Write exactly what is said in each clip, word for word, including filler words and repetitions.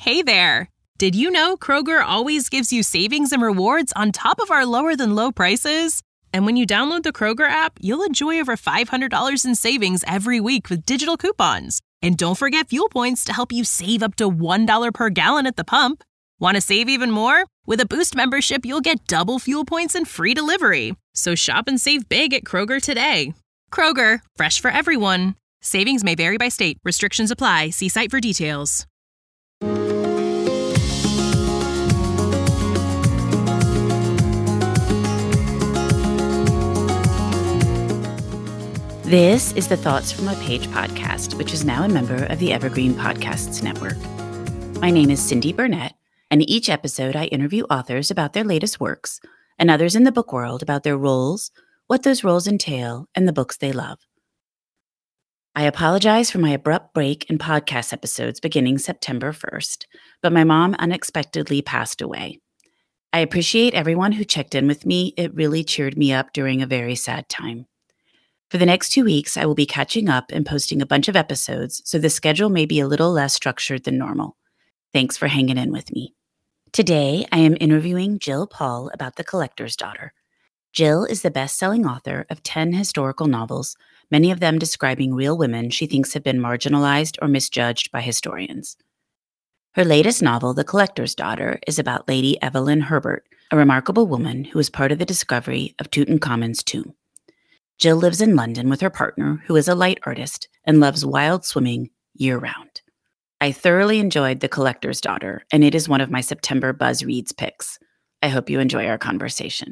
Hey there! Did you know Kroger always gives you savings and rewards on top of our lower-than-low prices? And when you download the Kroger app, you'll enjoy over five hundred dollars in savings every week with digital coupons. And don't forget fuel points to help you save up to one dollar per gallon at the pump. Want to save even more? With a Boost membership, you'll get double fuel points and free delivery. So shop and save big at Kroger today. Kroger, fresh for everyone. Savings may vary by state. Restrictions apply. See site for details. This is the Thoughts from a Page podcast, which is now a member of the Evergreen Podcasts Network. My name is Cindy Burnett, and each episode I interview authors about their latest works and others in the book world about their roles, what those roles entail, and the books they love. I apologize for my abrupt break in podcast episodes beginning September first, but my mom unexpectedly passed away. I appreciate everyone who checked in with me. It really cheered me up during a very sad time. For the next two weeks, I will be catching up and posting a bunch of episodes, so the schedule may be a little less structured than normal. Thanks for hanging in with me. Today, I am interviewing Jill Paul about The Collector's Daughter. Jill is the best-selling author of ten historical novels, many of them describing real women she thinks have been marginalized or misjudged by historians. Her latest novel, The Collector's Daughter, is about Lady Evelyn Herbert, a remarkable woman who was part of the discovery of Tutankhamun's tomb. Jill lives in London with her partner, who is a light artist and loves wild swimming year-round. I thoroughly enjoyed The Collector's Daughter, and it is one of my September Buzz Reads picks. I hope you enjoy our conversation.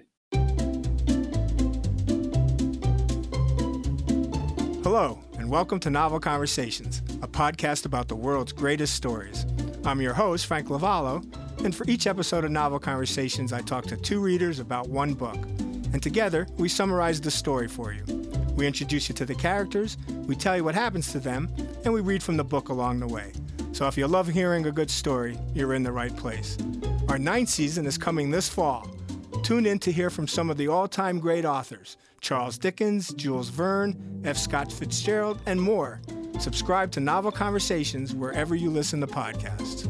Hello, and welcome to Novel Conversations, a podcast about the world's greatest stories. I'm your host, Frank Lavallo, and for each episode of Novel Conversations, I talk to two readers about one book. And together, we summarize the story for you. We introduce you to the characters, we tell you what happens to them, and we read from the book along the way. So if you love hearing a good story, you're in the right place. Our ninth season is coming this fall. Tune in to hear from some of the all-time great authors, Charles Dickens, Jules Verne, F. Scott Fitzgerald, and more. Subscribe to Novel Conversations wherever you listen to podcasts.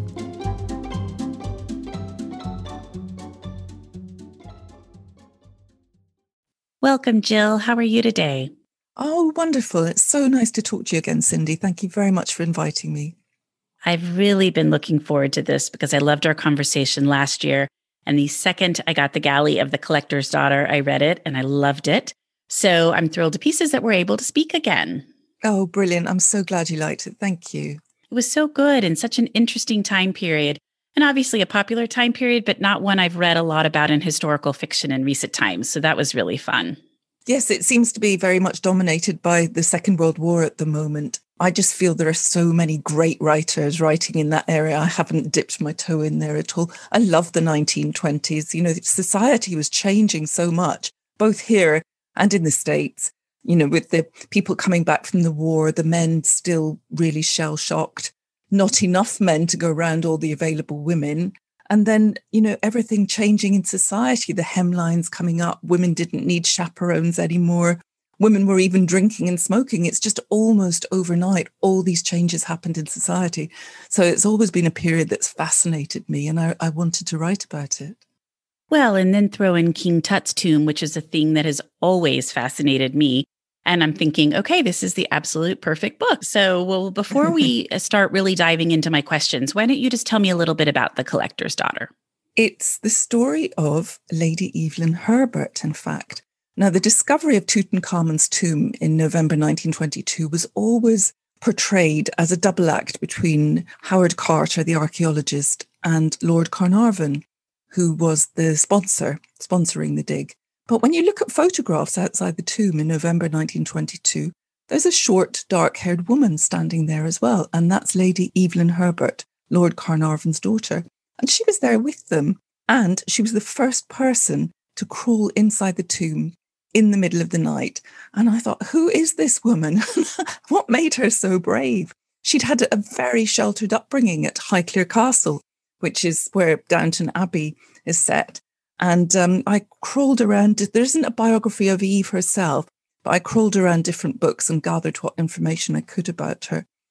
Welcome, Jill. How are you today? Oh, wonderful. It's so nice to talk to you again, Cindy. Thank you very much for inviting me. I've really been looking forward to this because I loved our conversation last year. And the second I got the galley of The Collector's Daughter, I read it and I loved it. So I'm thrilled to pieces that we're able to speak again. Oh, brilliant. I'm so glad you liked it. Thank you. It was so good and such an interesting time period. And obviously a popular time period, but not one I've read a lot about in historical fiction in recent times. So that was really fun. Yes, it seems to be very much dominated by the Second World War at the moment. I just feel there are so many great writers writing in that area. I haven't dipped my toe in there at all. I love the nineteen twenties. You know, society was changing so much, both here and in the States. You know, with the people coming back from the war, the men still really shell-shocked. Not enough men to go around all the available women. And then, you know, everything changing in society, the hemlines coming up, women didn't need chaperones anymore. Women were even drinking and smoking. It's just almost overnight, all these changes happened in society. So it's always been a period that's fascinated me, and I, I wanted to write about it. Well, and then throw in King Tut's tomb, which is a thing that has always fascinated me. And I'm thinking, okay, this is the absolute perfect book. So, well, before we start really diving into my questions, why don't you just tell me a little bit about The Collector's Daughter? It's the story of Lady Evelyn Herbert, in fact. Now, the discovery of Tutankhamun's tomb in November nineteen twenty-two was always portrayed as a double act between Howard Carter, the archaeologist, and Lord Carnarvon, who was the sponsor, sponsoring the dig. But when you look at photographs outside the tomb in November nineteen twenty-two, there's a short, dark-haired woman standing there as well. And that's Lady Evelyn Herbert, Lord Carnarvon's daughter. And she was there with them. And she was the first person to crawl inside the tomb in the middle of the night. And I thought, who is this woman? What made her so brave? She'd had a very sheltered upbringing at Highclere Castle, which is where Downton Abbey is set. And um, I crawled around. There isn't a biography of Eve herself, but I crawled around different books and gathered what information I could about her.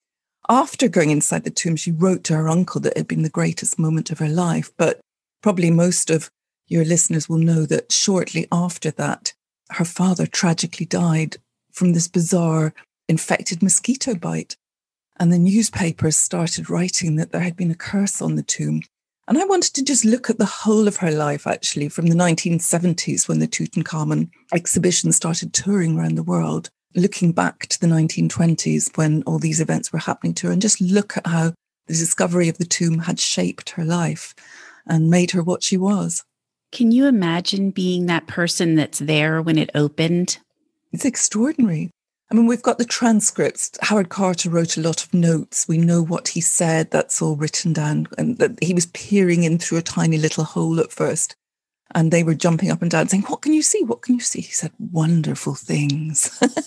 after going inside the tomb, she wrote to her uncle that it had been the greatest moment of her life. But probably most of your listeners will know that shortly after that, her father tragically died from this bizarre infected mosquito bite. And the newspapers started writing that there had been a curse on the tomb. And I wanted to just look at the whole of her life, actually, from the nineteen seventies when the Tutankhamun exhibition started touring around the world, looking back to the nineteen twenties when all these events were happening to her, and just look at how the discovery of the tomb had shaped her life and made her what she was. Can you imagine being that person that's there when it opened? It's extraordinary. I mean, we've got the transcripts. Howard Carter wrote a lot of notes. We know what he said. That's all written down. And that he was peering in through a tiny little hole at first. And they were jumping up and down saying, "What can you see? What can you see?" He said, "Wonderful things."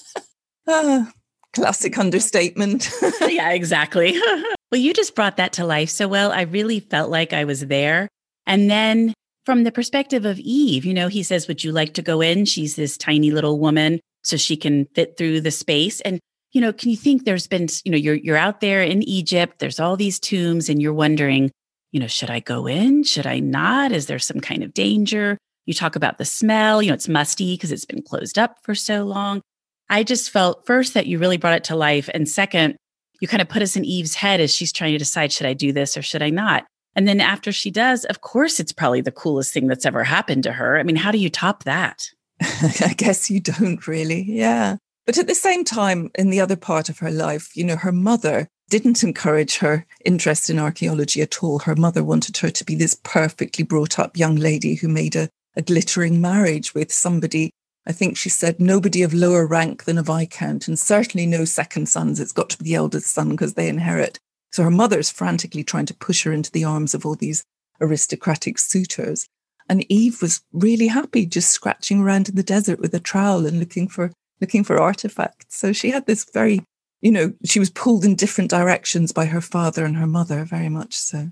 ah, classic understatement. Yeah, exactly. Well, you just brought that to life so well. I really felt like I was there. And then from the perspective of Eve, you know, he says, "Would you like to go in?" She's this tiny little woman, so she can fit through the space. And, you know, can you think there's been, you know, you're you're out there in Egypt, there's all these tombs and you're wondering, you know, should I go in? Should I not? Is there some kind of danger? You talk about the smell, you know, it's musty because it's been closed up for so long. I just felt first that you really brought it to life. And second, you kind of put us in Eve's head as she's trying to decide, should I do this or should I not? And then after she does, of course, it's probably the coolest thing that's ever happened to her. I mean, how do you top that? I guess you don't really. Yeah. But at the same time, in the other part of her life, you know, her mother didn't encourage her interest in archaeology at all. Her mother wanted her to be this perfectly brought up young lady who made a, a glittering marriage with somebody, I think she said, nobody of lower rank than a viscount, and certainly no second sons. It's got to be the eldest son because they inherit. So her mother's frantically trying to push her into the arms of all these aristocratic suitors. And Eve was really happy just scratching around in the desert with a trowel and looking for looking for artifacts. So she had this very, you know, she was pulled in different directions by her father and her mother, very much so.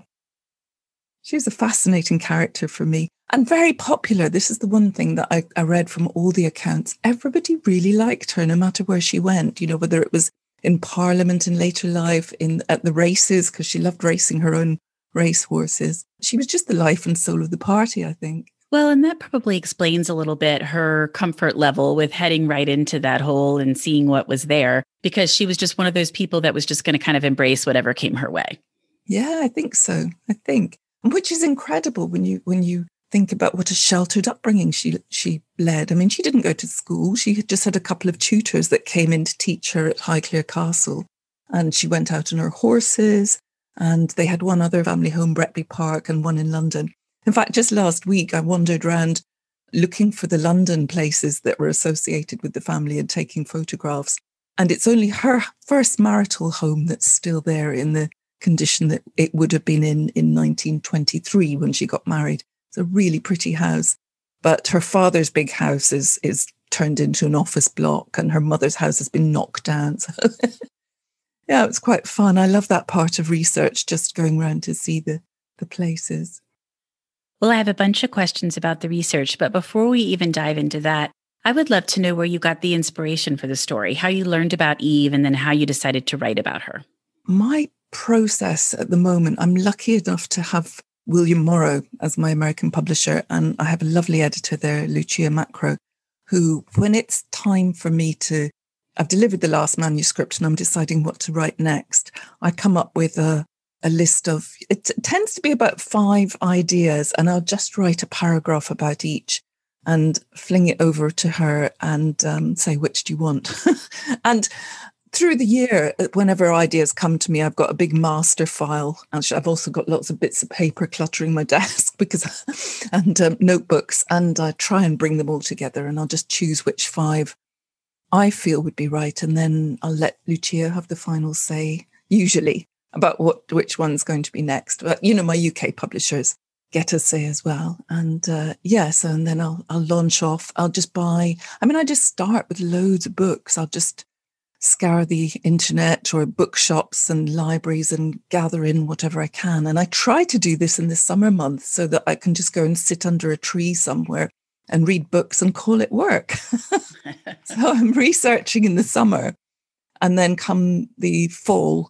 She was a fascinating character for me and very popular. This is the one thing that I, I read from all the accounts. Everybody really liked her, no matter where she went, you know, whether it was in Parliament in later life, in at the races, because she loved racing her own race horses. She was just the life and soul of the party, I think. Well, and that probably explains a little bit her comfort level with heading right into that hole and seeing what was there, because she was just one of those people that was just going to kind of embrace whatever came her way. Yeah, I think so. I think, and which is incredible when you when you think about what a sheltered upbringing she she led. I mean, she didn't go to school. She had just had a couple of tutors that came in to teach her at Highclere Castle, and she went out on her horses. And they had one other family home, Bretby Park, and one in London. In fact, just last week, I wandered around looking for the London places that were associated with the family and taking photographs. And it's only her first marital home that's still there in the condition that it would have been in in nineteen twenty-three when she got married. It's a really pretty house. But her father's big house is, is turned into an office block, and her mother's house has been knocked down. So yeah, it was quite fun. I love that part of research, just going around to see the, the places. Well, I have a bunch of questions about the research, but before we even dive into that, I would love to know where you got the inspiration for the story, how you learned about Eve, and then how you decided to write about her. My process at the moment, I'm lucky enough to have William Morrow as my American publisher, and I have a lovely editor there, Lucia Macro, who, when it's time for me to I've delivered the last manuscript and I'm deciding what to write next, I come up with a, a list of, it t- tends to be about five ideas, and I'll just write a paragraph about each and fling it over to her and um, say, which do you want? And through the year, whenever ideas come to me, I've got a big master file. Actually, I've also got lots of bits of paper cluttering my desk because, and um, notebooks, and I try and bring them all together, and I'll just choose which five I feel would be right, and then I'll let Lucia have the final say, usually, about what which one's going to be next. But, you know, my U K publishers get a say as well. And uh, yes, and then I'll I'll launch off. I'll just buy, I mean, I just start with loads of books. I'll just scour the internet or bookshops and libraries and gather in whatever I can. And I try to do this in the summer months so that I can just go and sit under a tree somewhere and read books and call it work. So I'm researching in the summer, and then come the fall,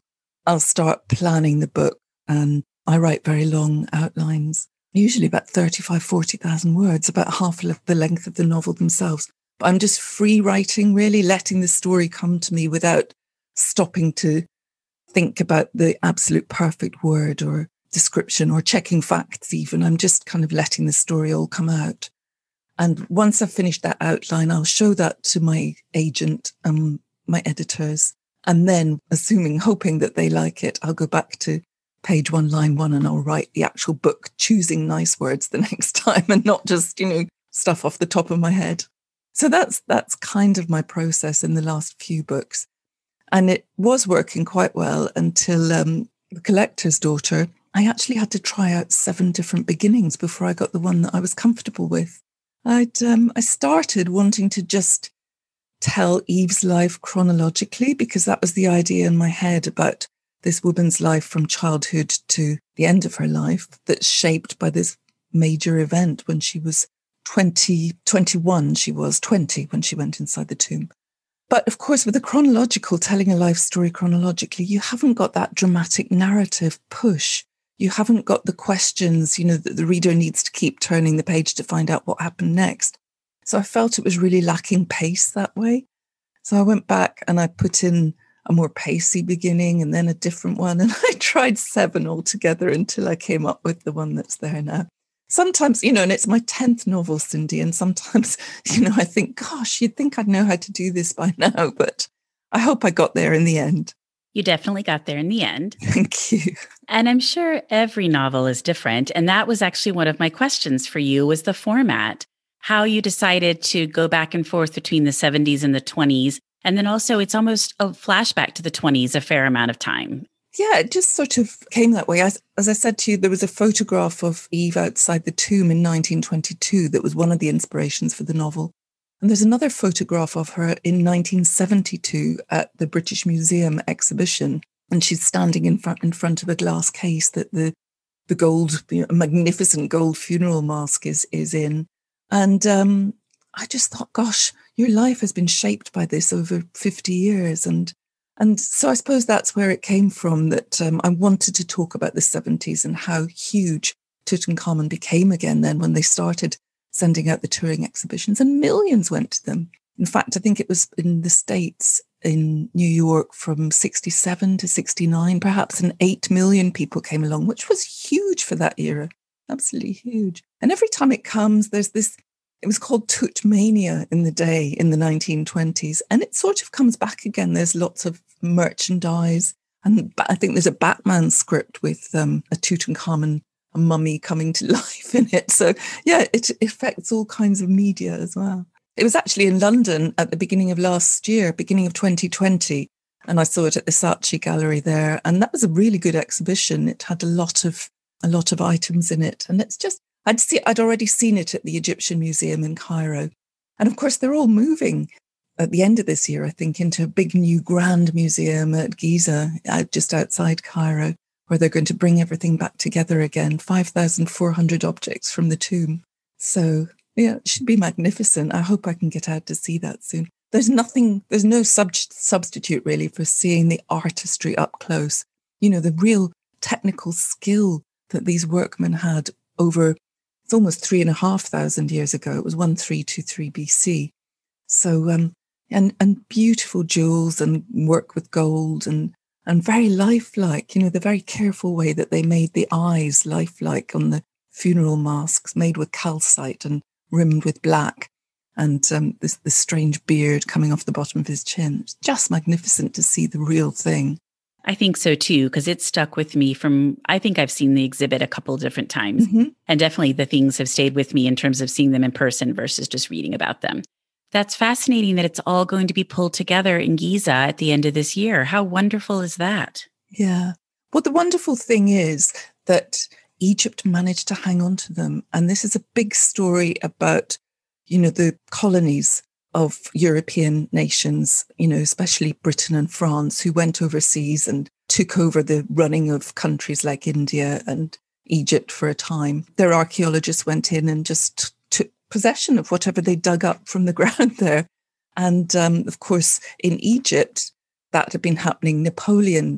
I'll start planning the book, and I write very long outlines, usually about thirty-five, forty thousand words, about half of the length of the novel themselves. But I'm just free writing, really letting the story come to me without stopping to think about the absolute perfect word or description or checking facts even. I'm just kind of letting the story all come out. And once I've finished that outline, I'll show that to my agent and my editors. And then, assuming, hoping that they like it, I'll go back to page one, line one, and I'll write the actual book, choosing nice words the next time and not just, you know, stuff off the top of my head. So that's that's kind of my process in the last few books. And it was working quite well until um, The Collector's Daughter. I actually had to try out seven different beginnings before I got the one that I was comfortable with. I'd um, I started wanting to just tell Eve's life chronologically, because that was the idea in my head about this woman's life from childhood to the end of her life that's shaped by this major event when she was twenty, twenty-one. She was twenty when she went inside the tomb. But of course, with a chronological, telling a life story chronologically, you haven't got that dramatic narrative push. You haven't got the questions, you know, that the reader needs to keep turning the page to find out what happened next. So I felt it was really lacking pace that way. So I went back and I put in a more pacey beginning and then a different one. And I tried seven altogether until I came up with the one that's there now. Sometimes, you know, and it's my tenth novel, Cindy, and sometimes, you know, I think, gosh, you'd think I'd know how to do this by now, but I hope I got there in the end. You definitely got there in the end. Thank you. And I'm sure every novel is different. And that was actually one of my questions for you, was the format, how you decided to go back and forth between the seventies and the twenties. And then also it's almost a flashback to the twenties a fair amount of time. Yeah, it just sort of came that way. As, as I said to you, there was a photograph of Eve outside the tomb in nineteen twenty-two that was one of the inspirations for the novel. And there's another photograph of her in nineteen seventy-two at the British Museum exhibition. And she's standing in front in front of a glass case that the the gold, you know, magnificent gold funeral mask is is in. And um, I just thought, gosh, your life has been shaped by this over fifty years. And And so I suppose that's where it came from, that um, I wanted to talk about the seventies and how huge Tutankhamun became again then when they started sending out the touring exhibitions, and millions went to them. In fact, I think it was in the States, in New York, from sixty-seven to sixty-nine, perhaps, and eight million people came along, which was huge for that era. Absolutely huge. And every time it comes, there's this, it was called Tutmania in the day, in the nineteen twenties. And it sort of comes back again. There's lots of merchandise. And I think there's a Batman script with um, a Tutankhamun, a mummy coming to life in it. So yeah, it affects all kinds of media as well. It was actually in London at the beginning of last year, beginning of twenty twenty. And I saw it at the Saatchi Gallery there. And that was a really good exhibition. It had a lot of, a lot of items in it. And it's just, I'd see, I'd already seen it at the Egyptian Museum in Cairo. And of course, they're all moving at the end of this year, I think, into a big new grand museum at Giza, out just outside Cairo, where they're going to bring everything back together again, five thousand four hundred objects from the tomb. So, yeah, it should be magnificent. I hope I can get out to see that soon. There's nothing, there's no sub- substitute really for seeing the artistry up close. You know, the real technical skill that these workmen had over, it's almost three and a half thousand years ago. It was one three two three B C. So, um, and and beautiful jewels and work with gold and and very lifelike. You know, the very careful way that they made the eyes lifelike on the funeral masks, made with calcite and rimmed with black, and um, this this strange beard coming off the bottom of his chin. It's just magnificent to see the real thing. I think so too, because it stuck with me from, I think I've seen the exhibit a couple of different times. Mm-hmm. And definitely the things have stayed with me in terms of seeing them in person versus just reading about them. That's fascinating that it's all going to be pulled together in Giza at the end of this year. How wonderful is that? Yeah. Well, the wonderful thing is that Egypt managed to hang on to them. And this is a big story about, you know, the colonies of European nations, you know, especially Britain and France, who went overseas and took over the running of countries like India and Egypt for a time. Their archaeologists went in and just took possession of whatever they dug up from the ground there. And um, of course, in Egypt, that had been happening. Napoleon's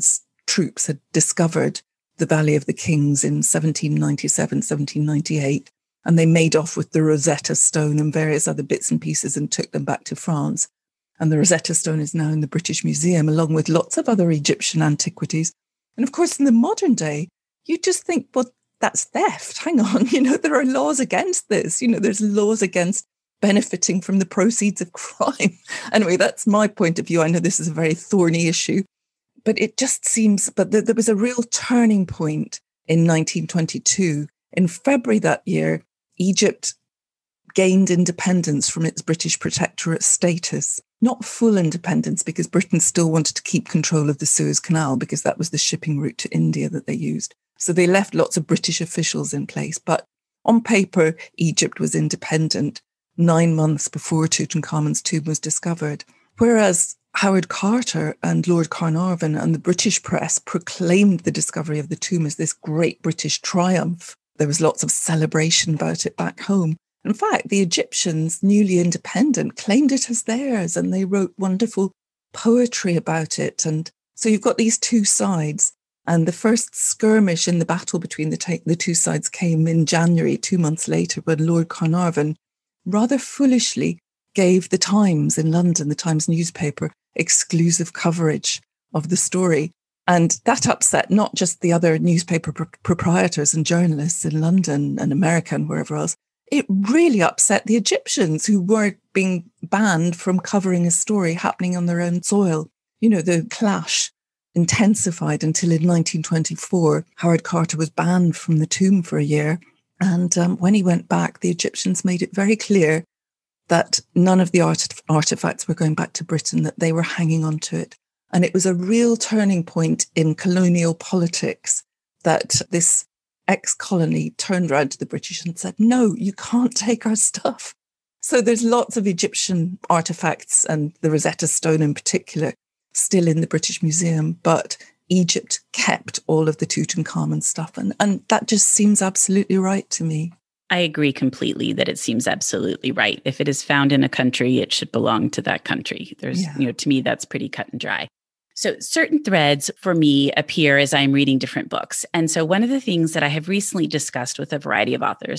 troops had discovered the Valley of the Kings in seventeen ninety-seven, seventeen ninety-eight, and they made off with the Rosetta Stone and various other bits and pieces and took them back to France. And the Rosetta Stone is now in the British Museum, along with lots of other Egyptian antiquities. And of course, in the modern day, you just think, well, that's theft. Hang on, you know, there are laws against this. You know, there's laws against benefiting from the proceeds of crime. Anyway, that's my point of view. I know this is a very thorny issue, but it just seems, but there, there was a real turning point in nineteen twenty-two. In February that year, Egypt gained independence from its British protectorate status. Not full independence, because Britain still wanted to keep control of the Suez Canal, because that was the shipping route to India that they used. So they left lots of British officials in place. But on paper, Egypt was independent nine months before Tutankhamun's tomb was discovered. Whereas Howard Carter and Lord Carnarvon and the British press proclaimed the discovery of the tomb as this great British triumph. There was lots of celebration about it back home. In fact, the Egyptians, newly independent, claimed it as theirs, and they wrote wonderful poetry about it. And so you've got these two sides. And the first skirmish in the battle between the, ta- the two sides came in January, two months later, when Lord Carnarvon rather foolishly gave the Times in London, the Times newspaper, exclusive coverage of the story. And that upset not just the other newspaper pro- proprietors and journalists in London and America and wherever else. It really upset the Egyptians, who were being banned from covering a story happening on their own soil. You know, the clash intensified until in nineteen twenty-four, Howard Carter was banned from the tomb for a year. And um, when he went back, the Egyptians made it very clear that none of the art- artifacts were going back to Britain, that they were hanging on to it. And it was a real turning point in colonial politics that this ex-colony turned around to the British and said, no, you can't take our stuff. So there's lots of Egyptian artifacts, and the Rosetta Stone in particular, still in the British Museum, but Egypt kept all of the Tutankhamun stuff. And, and that just seems absolutely right to me. I agree completely that it seems absolutely right. If it is found in a country, it should belong to that country. There's, yeah. you know, to me, that's pretty cut and dry. So certain threads for me appear as I'm reading different books. And so one of the things that I have recently discussed with a variety of authors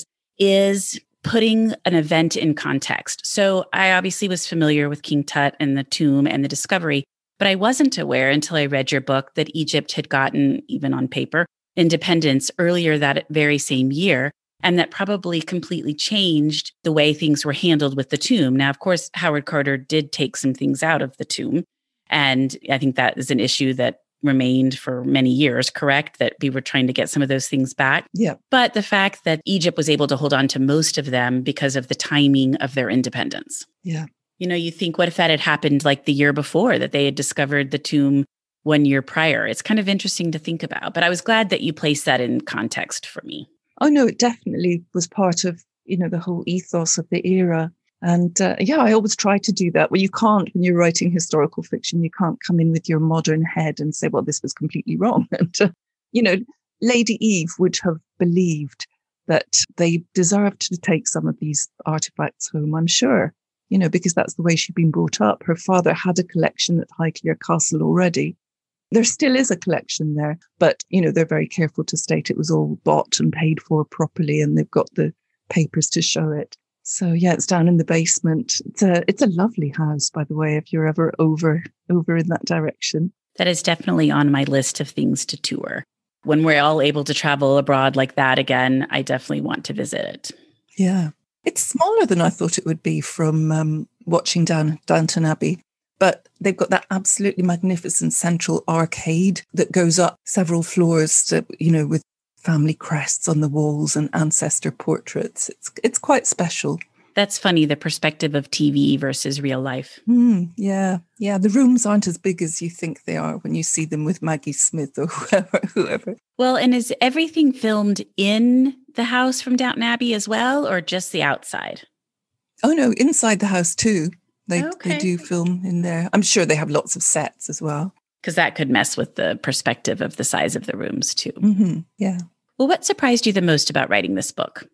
is putting an event in context. So I obviously was familiar with King Tut and the tomb and the discovery, but I wasn't aware until I read your book that Egypt had gotten, even on paper, independence earlier that very same year. And that probably completely changed the way things were handled with the tomb. Now, of course, Howard Carter did take some things out of the tomb. And I think that is an issue that remained for many years, correct? That we were trying to get some of those things back. Yeah. But the fact that Egypt was able to hold on to most of them because of the timing of their independence. Yeah. You know, you think, what if that had happened like the year before, that they had discovered the tomb one year prior? It's kind of interesting to think about. But I was glad that you placed that in context for me. Oh, no, it definitely was part of, you know, the whole ethos of the era. And uh, yeah, I always try to do that. Well, you can't, when you're writing historical fiction, you can't come in with your modern head and say, well, this was completely wrong. And, uh, you know, Lady Eve would have believed that they deserved to take some of these artifacts home, I'm sure, you know, because that's the way she'd been brought up. Her father had a collection at Highclere Castle already. There still is a collection there, but, you know, they're very careful to state it was all bought and paid for properly, and they've got the papers to show it. So yeah, it's down in the basement. It's a it's a lovely house, by the way, if you're ever over over in that direction. That is definitely on my list of things to tour. When we're all able to travel abroad like that again, I definitely want to visit it. Yeah. It's smaller than I thought it would be from um, watching down Downton Abbey. But they've got that absolutely magnificent central arcade that goes up several floors, to, you know, with family crests on the walls and ancestor portraits. It's it's quite special. That's funny, the perspective of T V versus real life. Mm, yeah, yeah. The rooms aren't as big as you think they are when you see them with Maggie Smith or whoever. whoever. Well, and is everything filmed in the house from Downton Abbey as well, or just the outside? Oh, no, inside the house too. They okay. they do film in there. I'm sure they have lots of sets as well. Because that could mess with the perspective of the size of the rooms too. Mm-hmm. Yeah. Well, what surprised you the most about writing this book?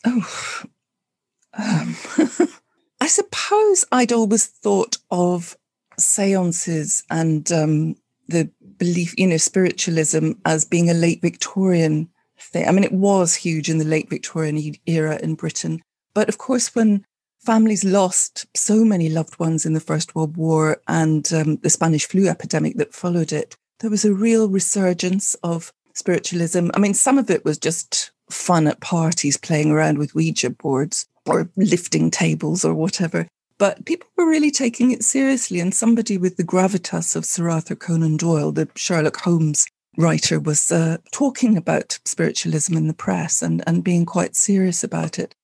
Oh, um, I suppose I'd always thought of seances and um, the belief, you know, spiritualism as being a late Victorian thing. I mean, it was huge in the late Victorian era in Britain. But of course, when families lost so many loved ones in the First World War and um, the Spanish flu epidemic that followed it, there was a real resurgence of spiritualism. I mean, some of it was just fun at parties, playing around with Ouija boards or lifting tables or whatever. But people were really taking it seriously. And somebody with the gravitas of Sir Arthur Conan Doyle, the Sherlock Holmes writer, was uh, talking about spiritualism in the press and, and being quite serious about it.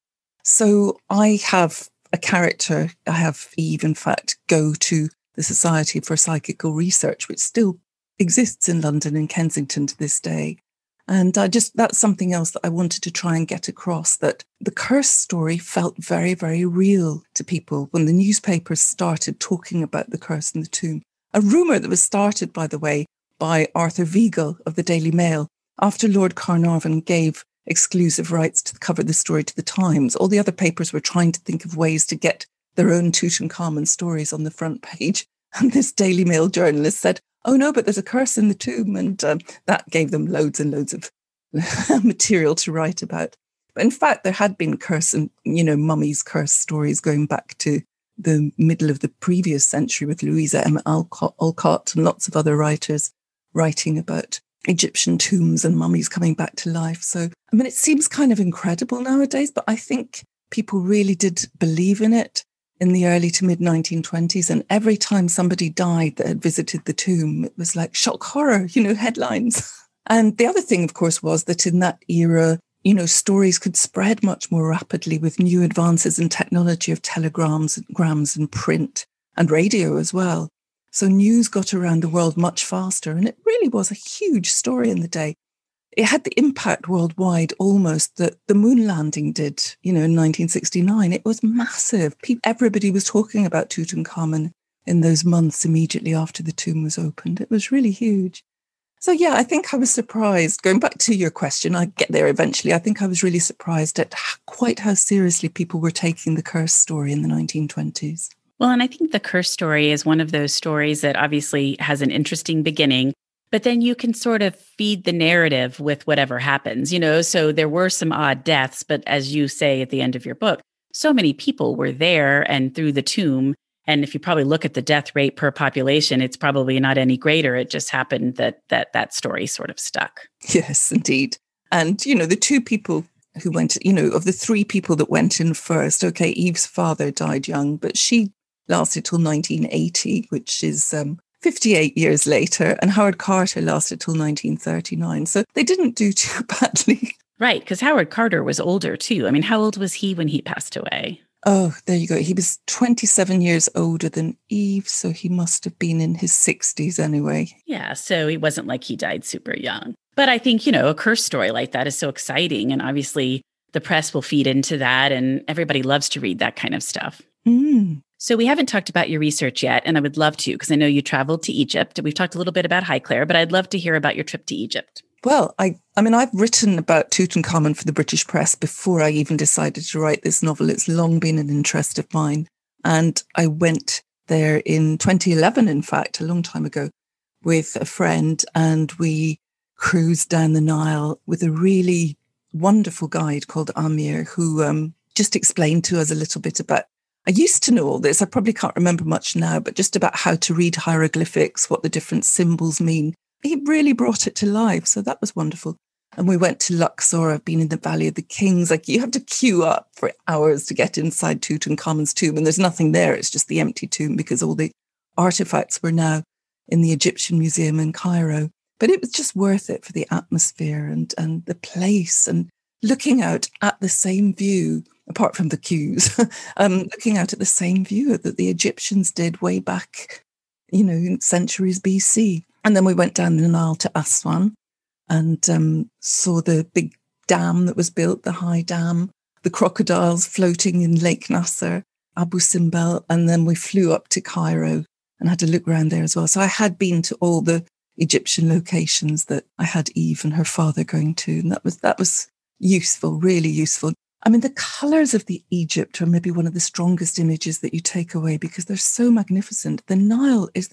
So I have a character, I have Eve, in fact, go to the Society for Psychical Research, which still exists in London and Kensington to this day. And I just, that's something else that I wanted to try and get across, that the curse story felt very, very real to people when the newspapers started talking about the curse in the tomb. A rumour that was started, by the way, by Arthur Weigel of the Daily Mail. After Lord Carnarvon gave exclusive rights to cover the story to the Times, all the other papers were trying to think of ways to get their own Tutankhamun stories on the front page. And this Daily Mail journalist said, oh no, but there's a curse in the tomb. And um, that gave them loads and loads of material to write about. But in fact, there had been curse and, you know, mummies curse stories going back to the middle of the previous century with Louisa M. Alcott, Alcott and lots of other writers writing about Egyptian tombs and mummies coming back to life. So, I mean, it seems kind of incredible nowadays, but I think people really did believe in it in the early to mid nineteen twenties. And every time somebody died that had visited the tomb, it was like shock horror, you know, headlines. And the other thing, of course, was that in that era, you know, stories could spread much more rapidly with new advances in technology of telegrams, grams and print and radio as well. So news got around the world much faster, and it really was a huge story in the day. It had the impact worldwide almost that the moon landing did, you know, in nineteen sixty-nine. It was massive. People, everybody was talking about Tutankhamun in those months immediately after the tomb was opened. It was really huge. So, yeah, I think I was surprised. Going back to your question, I get there eventually. I think I was really surprised at quite how seriously people were taking the curse story in the nineteen twenties. Well, and I think the curse story is one of those stories that obviously has an interesting beginning, but then you can sort of feed the narrative with whatever happens, you know? So there were some odd deaths, but as you say at the end of your book, so many people were there and through the tomb. And if you probably look at the death rate per population, it's probably not any greater. It just happened that that that story sort of stuck. Yes, indeed. And, you know, the two people who went, you know, of the three people that went in first, okay, Eve's father died young, but she lasted till nineteen eighty, which is um, fifty-eight years later. And Howard Carter lasted till nineteen thirty-nine. So they didn't do too badly. Right, because Howard Carter was older too. I mean, how old was he when he passed away? Oh, there you go. He was twenty-seven years older than Eve, so he must have been in his sixties anyway. Yeah, so it wasn't like he died super young. But I think, you know, a curse story like that is so exciting. And obviously the press will feed into that and everybody loves to read that kind of stuff. Mm. So we haven't talked about your research yet, and I would love to, because I know you traveled to Egypt. We've talked a little bit about Highclere, but I'd love to hear about your trip to Egypt. Well, I, I mean, I've written about Tutankhamun for the British press before I even decided to write this novel. It's long been an interest of mine. And I went there in twenty eleven, in fact, a long time ago, with a friend, and we cruised down the Nile with a really wonderful guide called Amir, who um, just explained to us a little bit about, I used to know all this, I probably can't remember much now, but just about how to read hieroglyphics, what the different symbols mean. He really brought it to life. So that was wonderful. And we went to Luxor. I've been in the Valley of the Kings. Like, you have to queue up for hours to get inside Tutankhamun's tomb. And there's nothing there. It's just the empty tomb because all the artifacts were now in the Egyptian Museum in Cairo. But it was just worth it for the atmosphere and, and the place, and looking out at the same view, apart from the queues, um, looking out at the same view that the Egyptians did way back, you know, centuries B C. And then we went down the Nile to Aswan and um, saw the big dam that was built, the high dam, the crocodiles floating in Lake Nasser, Abu Simbel. And then we flew up to Cairo and had a look around there as well. So I had been to all the Egyptian locations that I had Eve and her father going to. And that was, that was useful, really useful. I mean, the colours of the Egypt are maybe one of the strongest images that you take away because they're so magnificent. The Nile is this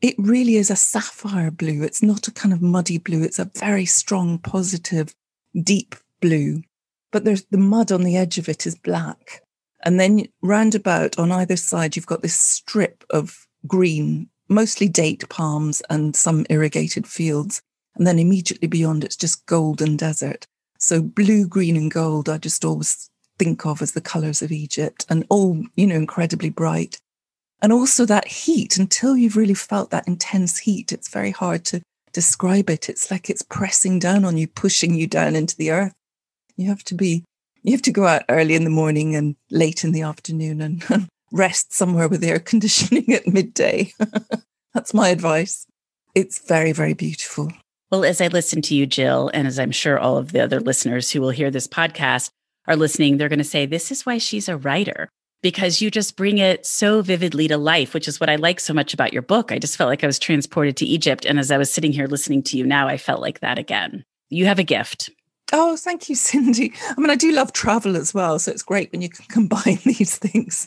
it really is a sapphire blue. It's not a kind of muddy blue. It's a very strong, positive, deep blue. But there's the mud on the edge of it is black. And then roundabout on either side, you've got this strip of green, mostly date palms and some irrigated fields. And then immediately beyond, it's just golden desert. So blue, green and gold, I just always think of as the colours of Egypt, and all, you know, incredibly bright. And also that heat, until you've really felt that intense heat, it's very hard to describe it. It's like it's pressing down on you, pushing you down into the earth. You have to be, you have to go out early in the morning and late in the afternoon and, and rest somewhere with air conditioning at midday. That's my advice. It's very, very beautiful. Well, as I listen to you, Jill, and as I'm sure all of the other listeners who will hear this podcast are listening, they're going to say, this is why she's a writer, because you just bring it so vividly to life, which is what I like so much about your book. I just felt like I was transported to Egypt. And as I was sitting here listening to you now, I felt like that again. You have a gift. Oh, thank you, Cindy. I mean, I do love travel as well. So it's great when you can combine these things.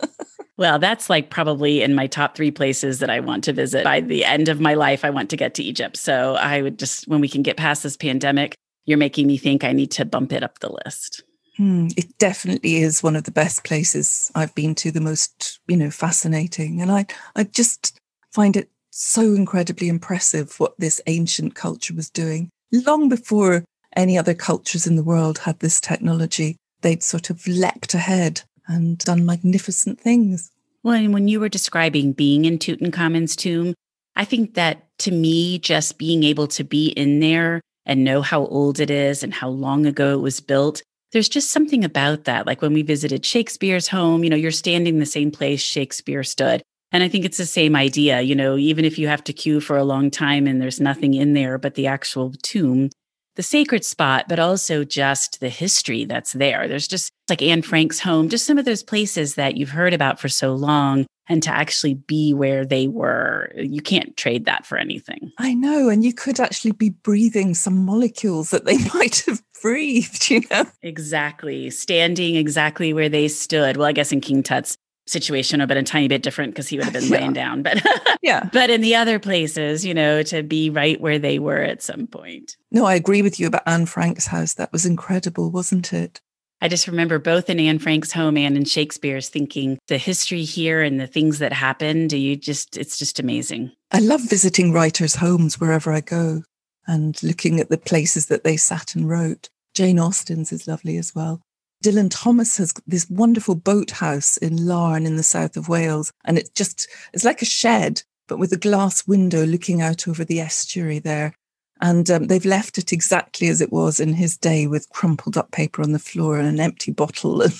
Well, that's like probably in my top three places that I want to visit. By the end of my life, I want to get to Egypt. So I would just, when we can get past this pandemic, you're making me think I need to bump it up the list. Hmm, it definitely is one of the best places I've been to, the most, you know, fascinating. And I, I just find it so incredibly impressive what this ancient culture was doing. Long before any other cultures in the world had this technology, they'd sort of leapt ahead and done magnificent things. Well, and when you were describing being in Tutankhamun's tomb, I think that to me, just being able to be in there and know how old it is and how long ago it was built, there's just something about that. Like when we visited Shakespeare's home, you know, you're standing in the same place Shakespeare stood. And I think it's the same idea, you know, even if you have to queue for a long time and there's nothing in there but the actual tomb, the sacred spot, but also just the history that's there. There's just like Anne Frank's home, just some of those places that you've heard about for so long, and to actually be where they were, you can't trade that for anything. I know. And you could actually be breathing some molecules that they might have breathed, you know? Exactly. Standing exactly where they stood. Well, I guess in King Tut's situation would have been a tiny bit different because he would have been yeah. laying down. But yeah. But in the other places, you know, to be right where they were at some point. No, I agree with you about Anne Frank's house. That was incredible, wasn't it? I just remember both in Anne Frank's home and in Shakespeare's thinking the history here and the things that happened, you just, it's just amazing. I love visiting writers' homes wherever I go and looking at the places that they sat and wrote. Jane Austen's is lovely as well. Dylan Thomas has this wonderful boathouse in Larne in the south of Wales. And it's just, it's like a shed, but with a glass window looking out over the estuary there. And um, they've left it exactly as it was in his day, with crumpled up paper on the floor and an empty bottle. And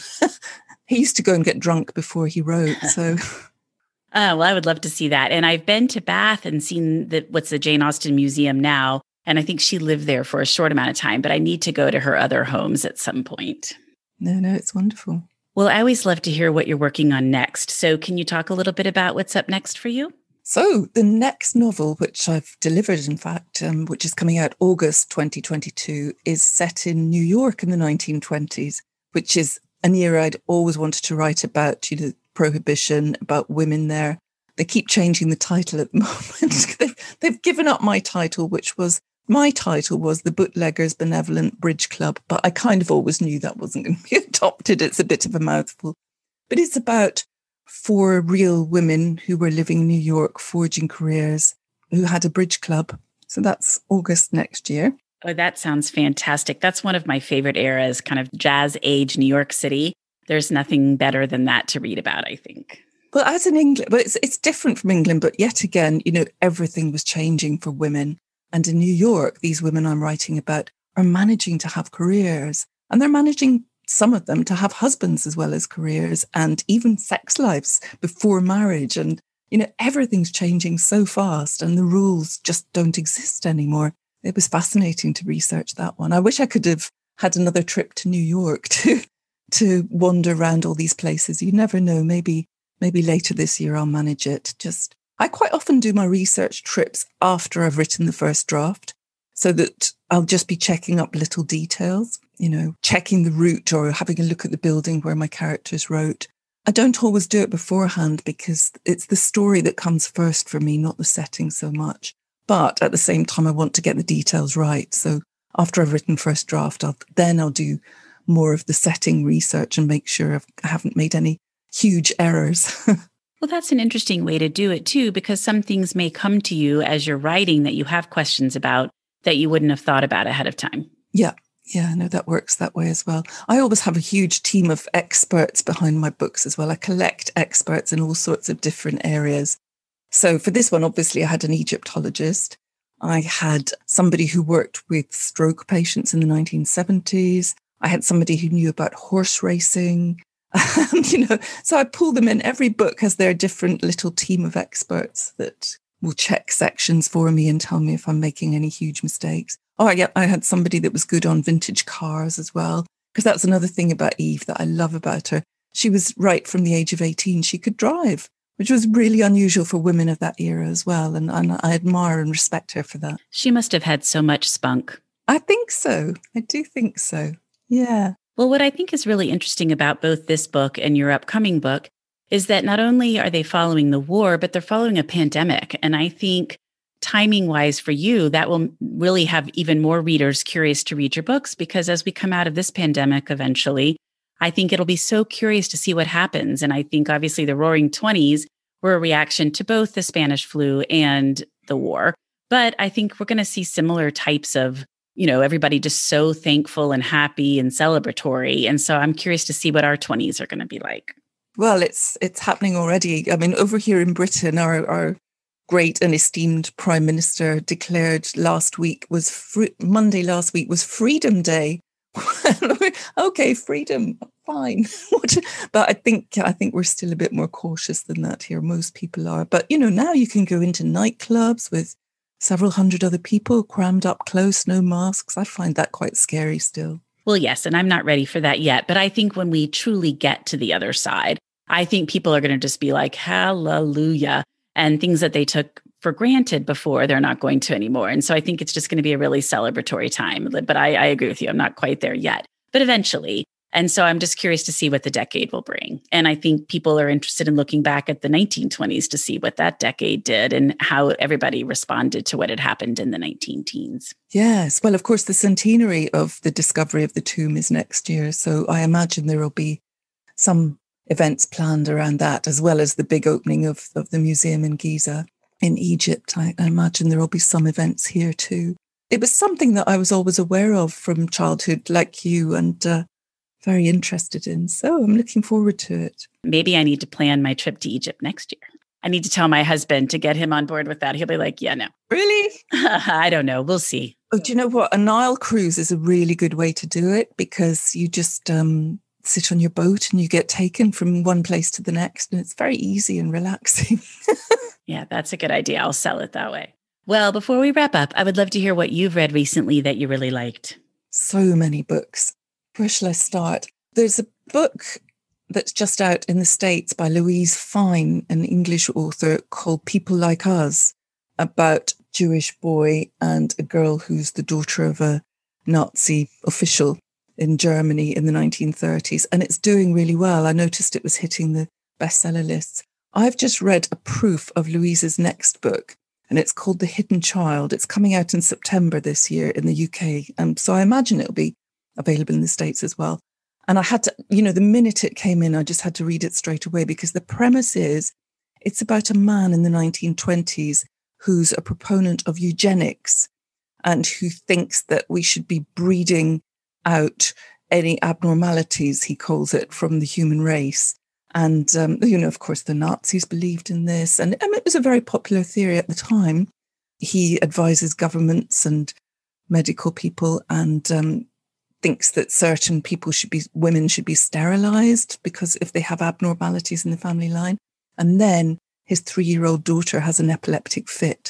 he used to go and get drunk before he wrote. So, oh, well, I would love to see that. And I've been to Bath and seen the, what's the Jane Austen Museum now. And I think she lived there for a short amount of time, but I need to go to her other homes at some point. No, no, it's wonderful. Well, I always love to hear what you're working on next. So can you talk a little bit about what's up next for you? So the next novel, which I've delivered, in fact, um, which is coming out August twenty twenty-two, is set in New York in the nineteen twenties, which is an era I'd always wanted to write about, you know, prohibition, about women there. They keep changing the title at the moment. they've, they've given up my title, which was, my title was The Bootleggers Benevolent Bridge Club, but I kind of always knew that wasn't going to be adopted. It's a bit of a mouthful. But it's about four real women who were living in New York, forging careers, who had a bridge club. So that's August next year. Oh, that sounds fantastic. That's one of my favorite eras, kind of jazz age New York City. There's nothing better than that to read about, I think. Well, as in England, but it's it's different from England. But yet again, you know, everything was changing for women. And in New York, these women I'm writing about are managing to have careers, and they're managing, some of them, to have husbands as well as careers, and even sex lives before marriage. And, you know, everything's changing so fast and the rules just don't exist anymore. It was fascinating to research that one. I wish I could have had another trip to New York to to wander around all these places. You never know. Maybe maybe later this year I'll manage it. Just I quite often do my research trips after I've written the first draft, so that I'll just be checking up little details, you know, checking the route or having a look at the building where my characters wrote. I don't always do it beforehand because it's the story that comes first for me, not the setting so much. But at the same time, I want to get the details right. So after I've written first draft, I'll, then I'll do more of the setting research and make sure I've, I haven't made any huge errors. Well, that's an interesting way to do it too, because some things may come to you as you're writing that you have questions about that you wouldn't have thought about ahead of time. Yeah. Yeah, no, that works that way as well. I always have a huge team of experts behind my books as well. I collect experts in all sorts of different areas. So for this one, obviously, I had an Egyptologist. I had somebody who worked with stroke patients in the nineteen seventies. I had somebody who knew about horse racing. you know, so I pull them in. Every book has their different little team of experts that will check sections for me and tell me if I'm making any huge mistakes. Oh, yeah, I had somebody that was good on vintage cars as well, because that's another thing about Eve that I love about her. She was right from the age of eighteen. She could drive, which was really unusual for women of that era as well. And, and I admire and respect her for that. She must have had so much spunk. I think so. I do think so. Yeah. Well, what I think is really interesting about both this book and your upcoming book is that not only are they following the war, but they're following a pandemic. And I think timing-wise for you, that will really have even more readers curious to read your books, because as we come out of this pandemic eventually, I think it'll be so curious to see what happens. And I think obviously the Roaring Twenties were a reaction to both the Spanish flu and the war. But I think we're going to see similar types of, you know, everybody just so thankful and happy and celebratory. And so I'm curious to see what our twenties are going to be like. Well, it's it's happening already. I mean, over here in Britain, our our great and esteemed Prime Minister declared last week was fr- Monday last week was Freedom Day. Okay, freedom, fine. But I think I think we're still a bit more cautious than that here. Most people are. But, you know, now you can go into nightclubs with several hundred other people crammed up close, no masks. I find that quite scary still. Well, yes, and I'm not ready for that yet. But I think when we truly get to the other side, I think people are going to just be like, hallelujah. And things that they took for granted before, they're not going to anymore. And so I think it's just going to be a really celebratory time. But I, I agree with you. I'm not quite there yet, but eventually. And so I'm just curious to see what the decade will bring. And I think people are interested in looking back at the nineteen twenties to see what that decade did and how everybody responded to what had happened in the nineteen teens. Yes. Well, of course, the centenary of the discovery of the tomb is next year. So I imagine there will be some events planned around that, as well as the big opening of, of the museum in Giza in Egypt. I, I imagine there will be some events here too. It was something that I was always aware of from childhood, like you, and uh, very interested in. So I'm looking forward to it. Maybe I need to plan my trip to Egypt next year. I need to tell my husband to get him on board with that. He'll be like, yeah, no. Really? I don't know. We'll see. Oh, do you know what? A Nile cruise is a really good way to do it, because you just um, sit on your boat and you get taken from one place to the next. And it's very easy and relaxing. Yeah, that's a good idea. I'll sell it that way. Well, before we wrap up, I would love to hear what you've read recently that you really liked. So many books. Where shall I start? There's a book that's just out in the States by Louise Fine, an English author, called People Like Us, about a Jewish boy and a girl who's the daughter of a Nazi official in Germany in the nineteen thirties. And it's doing really well. I noticed it was hitting the bestseller lists. I've just read a proof of Louise's next book, and it's called The Hidden Child. It's coming out in September this year in the U K. Um, so I imagine it'll be available in the States as well. And I had to, you know, the minute it came in, I just had to read it straight away, because the premise is it's about a man in the nineteen twenties who's a proponent of eugenics and who thinks that we should be breeding out any abnormalities, he calls it, from the human race. And, um, you know, of course, the Nazis believed in this. And I mean, it was a very popular theory at the time. He advises governments and medical people and um, thinks that certain people should be, women should be sterilized because if they have abnormalities in the family line. And then his three-year-old daughter has an epileptic fit.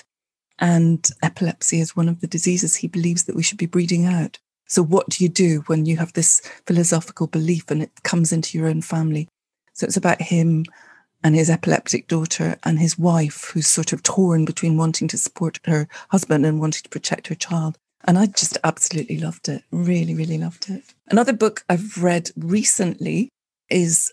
And epilepsy is one of the diseases he believes that we should be breeding out. So what do you do when you have this philosophical belief and it comes into your own family? So it's about him and his epileptic daughter and his wife, who's sort of torn between wanting to support her husband and wanting to protect her child. And I just absolutely loved it. Really, really loved it. Another book I've read recently is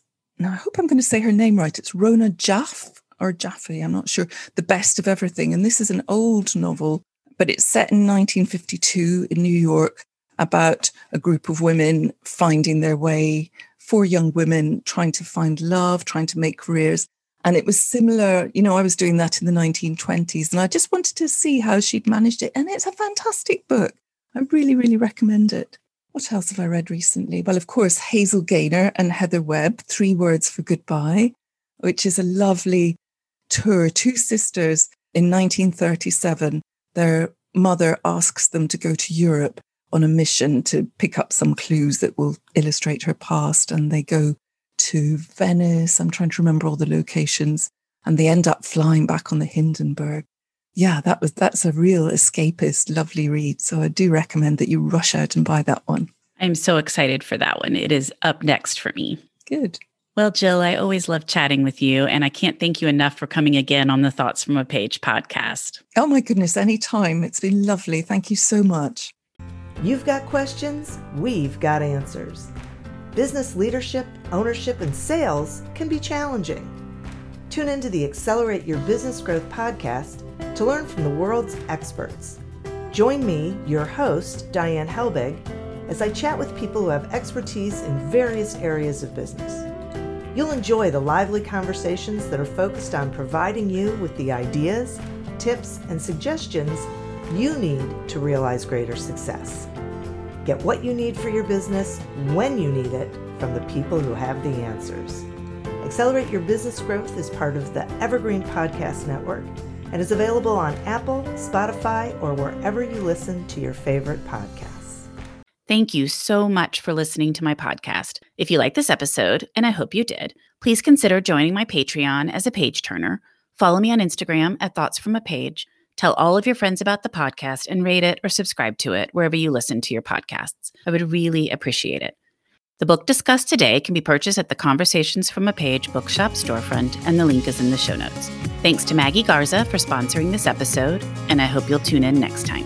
now I hope I'm going to say her name right. It's Rona Jaffe or Jaffe, I'm not sure. The Best of Everything. And this is an old novel, but it's set in nineteen fifty-two in New York about a group of women finding their way, four young women trying to find love, trying to make careers. And it was similar, you know, I was doing that in the nineteen twenties, and I just wanted to see how she'd managed it. And it's a fantastic book. I really, really recommend it. What else have I read recently? Well, of course, Hazel Gaynor and Heather Webb, Three Words for Goodbye, which is a lovely tour. Two sisters in nineteen thirty-seven, their mother asks them to go to Europe on a mission to pick up some clues that will illustrate her past. And they go to Venice. I'm trying to remember all the locations. And they end up flying back on the Hindenburg. Yeah, that was that's a real escapist, lovely read. So I do recommend that you rush out and buy that one. I'm so excited for that one. It is up next for me. Good. Well, Jill, I always love chatting with you, and I can't thank you enough for coming again on the Thoughts from a Page podcast. Oh my goodness, anytime. It's been lovely. Thank you so much. You've got questions, we've got answers. Business leadership, ownership, and sales can be challenging. Tune into the Accelerate Your Business Growth podcast to learn from the world's experts. Join me, your host, Diane Helbig, as I chat with people who have expertise in various areas of business. You'll enjoy the lively conversations that are focused on providing you with the ideas, tips, and suggestions you need to realize greater success. Get what you need for your business when you need it from the people who have the answers. Accelerate Your Business Growth is part of the Evergreen Podcast Network and is available on Apple, Spotify, or wherever you listen to your favorite podcasts. Thank you so much for listening to my podcast. If you like this episode, and I hope you did, please consider joining my Patreon as a page turner. Follow me on Instagram at Thoughts from a Page. Tell all of your friends about the podcast and rate it or subscribe to it wherever you listen to your podcasts. I would really appreciate it. The book discussed today can be purchased at the Conversations from a Page bookshop storefront, and the link is in the show notes. Thanks to Maggie Garza for sponsoring this episode, and I hope you'll tune in next time.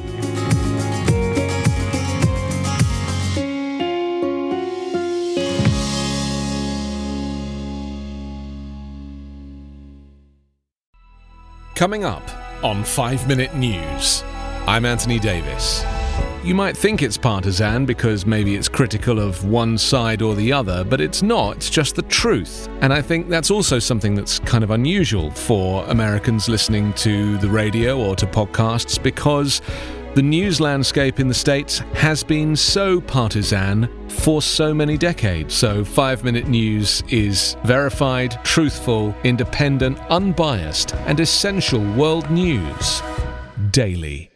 Coming up on five minute News, I'm Anthony Davis. You might think it's partisan because maybe it's critical of one side or the other, but it's not, it's just the truth. And I think that's also something that's kind of unusual for Americans listening to the radio or to podcasts, because the news landscape in the States has been so partisan for so many decades. So five minute News is verified, truthful, independent, unbiased, and essential world news daily.